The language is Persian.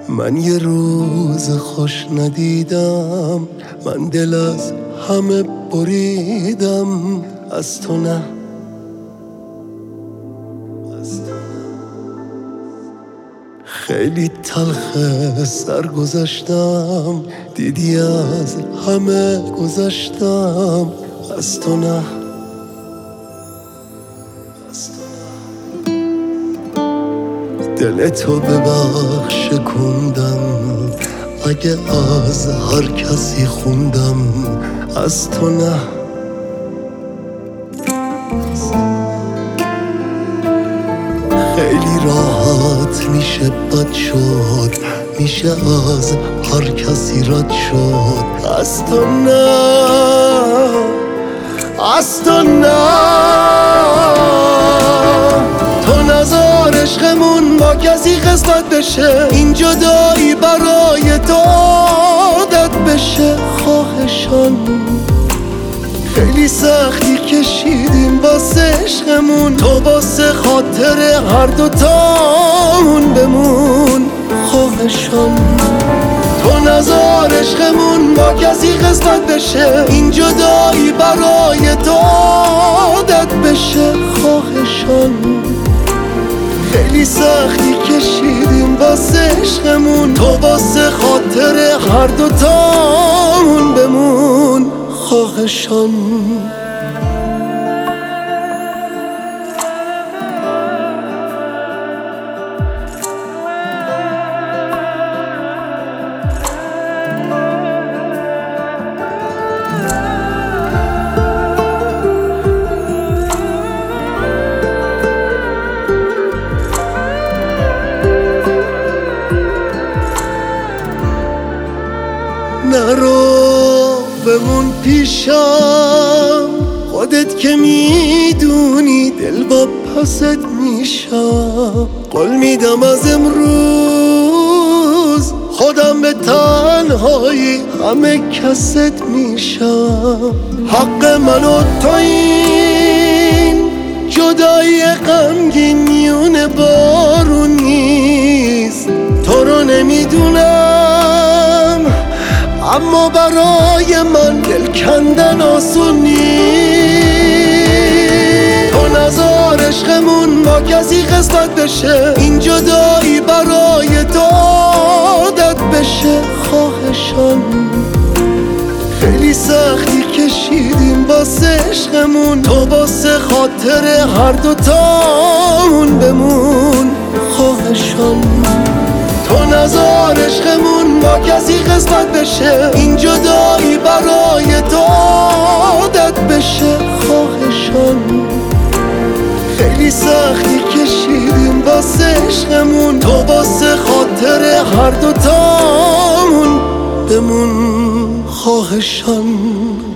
من یه روز خوش ندیدم، من دل از همه بریدم، از تو نه. خیلی تلخ سر گذاشتم، دیدی از همه گذاشتم، از تو نه. دل تو ببخش کندم، اگه از هر کسی خوندم، از تو نه. خیلی راحت میشه بد شد، میشه از هر کسی رد شد، از تو نه، از تو نه. تو نذار عشقمون با کسی قسمت بشه، این جدایی برای تو عادت بشه. خواهشان خیلی سختی کشیدیم واسه عشقمون، تو واسه خاطر هر دوتامون بمون. خواهشان تو نذار عشقمون با کسی قسمت بشه، این جدایی برای تو عادت بشه. خواهشان خیلی سختی کشیدیم واسه عشقمون، تو واسه خاطر هر دوتامون بمون. خواهشان نرو بمون پیشم، خودت که میدونی دل با پست میشم. قول میدم از امروز خودم به تنهایی همه کست میشم. حق من و تو این جدایی غمگین میونه بارون نیست. تو رو نمیدونم اما برای من دل کندن آسون نیست. تو نذار عشقمون با کسی قسمت بشه، این جدایی برای تو عادت بشه. خواهشان خیلی سختی کشیدیم واسه عشقمون، تو واسه خاطر هر دوتامون بمون. خواهشان تو نذار عشقمون با کسی قسمت بشه، این جدایی برای تو عادت بشه. خواهشان خیلی سختی کشیدیم واسه عشقمون، تو واسه خاطر هر دوتامون بمون. خواهشان